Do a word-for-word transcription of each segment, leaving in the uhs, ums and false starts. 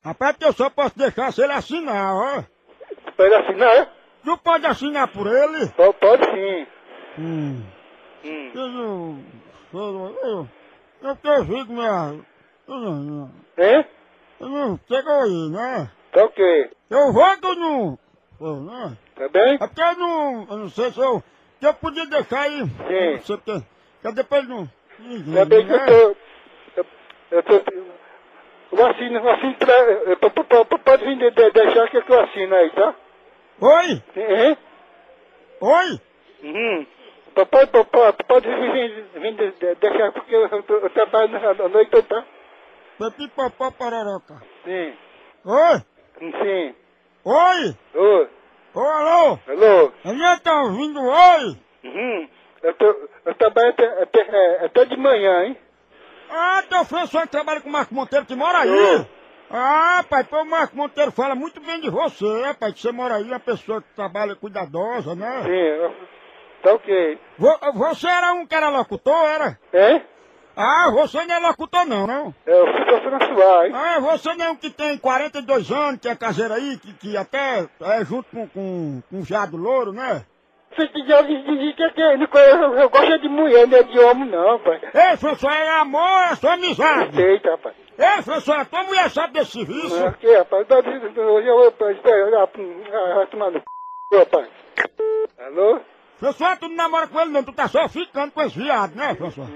Rapaz, porque eu só posso deixar se ele assinar, ó. Pra ele assinar, é? Tu pode assinar por ele? Pode, pode sim. Hum. Hum. Eu não... Eu... Eu... Eu tô ouvindo minha... Eu não... Hein? Eu não... Chegou aí, né? Tá ok. Eu vou do não... Pô, né? Tá bem? É porque eu não... Eu não sei se eu... Que eu podia deixar aí... Sim. Eu não sei porque... Porque depois não... Ninguém, Tá bem que eu né? tô... Eu, eu tô... Eu assino, eu assino pra... eu- p- p- p- Pode vir de, de, deixar que eu assino aí, tá? Oi? Hein? Oi? Uhum. P- Pode, p- pode, pode vir, vir de, de, deixar porque eu, eu, eu trabalho na na noite, tá? Pepipopó pororoca. Sim. Oi? Sim. Oi? Oi. Ô, alô? Alô? Alguém tá ouvindo oi? Uhum. Eu, tô, eu trabalho até, até, é, até de manhã, hein? Ah, teu professor que trabalha com o Marco Monteiro que mora aí. Ô. Ah, pai, pô, o Marco Monteiro fala muito bem de você, pai, que você mora aí, uma pessoa que trabalha cuidadosa, né? Sim. eu- Tá ok. Vo- Você era um que era locutor, era? Hein? Ah, você não é locutor não, não? Eu sou François, hein? Ah, você não é um que tem quarenta e dois anos, que é caseiro aí, que, que até é junto com, com, com o Jado Louro, né? Você já dizia que que eu, eu, eu gosto de mulher, não é de homem não, pai. Ei, François, é amor, é sua amizade. Eita, rapaz. Ei, François, tua mulher sabe desse serviço? Não, que, rapaz? Tá dizendo, hoje eu vou esperar, vai tomar no c, rapaz. Alô? François, tu não namora com ele não, tu tá só ficando com esse viado, né, François?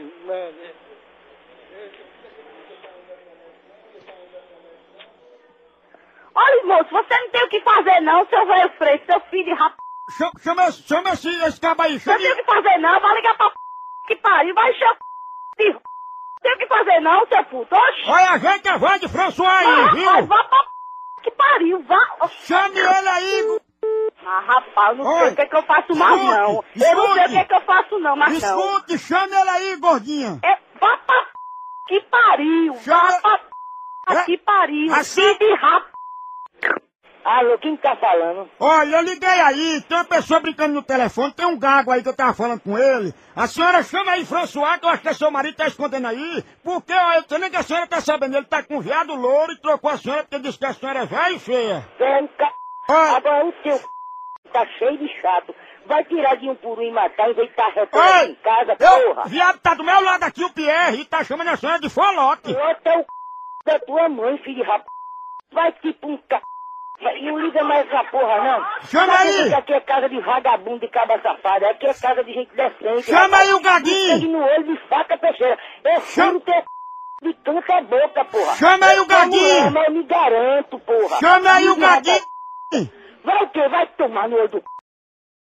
Olha, moço, você não tem o que fazer não, seu velho freio, seu filho de rap... Chama, chama, esse- chama esse, esse cabo aí, Não chama tem o que fazer não, vai ligar pra p... que pariu, vai encher o p... de r... Não tem o que fazer não, seu puto, oxi! Olha, a gente é voz de François aí, Ah, rapaz, viu? vá pra p... que pariu, vá! Chame ele aí, gu- Ah, rapaz, eu não sei Oi, o que é que eu faço mais escute, não. Eu não sei o que escute. é que eu faço não, mas não. escute, chame ele aí, gordinha. É, vá pra p... que pariu, Chama- vá pra p... É, que pariu, assim- filho de rap... Alô, quem tá falando? Olha, eu liguei aí, tem uma pessoa brincando no telefone, tem um gago aí que eu tava falando com ele. A senhora chama aí François, que eu acho que seu marido tá escondendo aí, porque, ó, eu sei nem que a senhora tá sabendo, ele tá com um viado louro e trocou a senhora porque disse que a senhora é velha e feia. Vem cá. Ó, Agora o teu c... tá cheio de chato. Vai tirar de um por um e matar em vez de estar retornando oi, em casa, eu, porra. viado tá do meu lado aqui, o Pierre, e tá chamando a senhora de folote. O outro é o c... da tua mãe, filho de rap... Vai tipo um c... Não liga mais essa porra, não. Chama Tá aí. vendo que aqui é casa de vagabundo, de cabra safada. Aqui é casa de gente decente. Chama rapaz. aí o Gaguinho. De sangue no olho, de faca, peixeira. Eu Chama- furo teu c... de tanta boca, porra. Chama aí o Gaguinho. Não, mas eu me garanto, porra. Chama aí o Filho de rapa- Gaguinho. Vai o quê? Vai tomar no olho do c...